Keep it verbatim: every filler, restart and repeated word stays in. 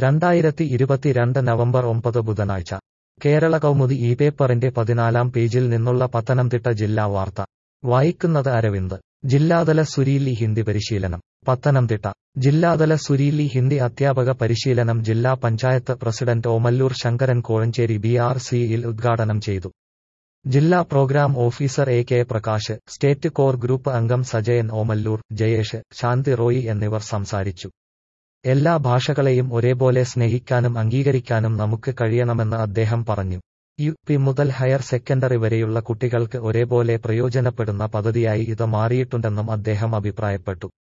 രണ്ടായിരത്തി ഇരുപത്തിരണ്ട് നവംബർ ഒമ്പത് ബുധനാഴ്ച കേരള കൗമുദി ഈ പേപ്പറിന്റെ പതിനാലാം പേജിൽ നിന്നുള്ള പത്തനംതിട്ട ജില്ലാ വാർത്ത വായിക്കുന്നത് അരവിന്ദ്. ജില്ലാതല സുരീലി ഹിന്ദി പരിശീലനം. പത്തനംതിട്ട ജില്ലാതല സുരീലി ഹിന്ദി അധ്യാപക പരിശീലനം ജില്ലാ panchayat president Omallur Sankaran Kozhencherry B R സിയിൽ ഉദ്ഘാടനം ചെയ്തു. ജില്ലാ program officer A K Prakash, state core group അംഗം സജയൻ ഓമല്ലൂർ, ജയേഷ്, ശാന്തി റോയി എന്നിവർ സംസാരിച്ചു. എല്ലാ ഭാഷകളെയും ഒരേപോലെ സ്നേഹിക്കാനും അംഗീകരിക്കാനും നമുക്ക് കഴിയണമെന്ന് അദ്ദേഹം പറഞ്ഞു. യു പി മുതൽ ഹയർ സെക്കൻഡറി വരെയുള്ള കുട്ടികൾക്ക് ഒരേപോലെ പ്രയോജനപ്പെടുന്ന പദ്ധതിയായി ഇത് മാറിയിട്ടുണ്ടെന്നും അദ്ദേഹം അഭിപ്രായപ്പെട്ടു.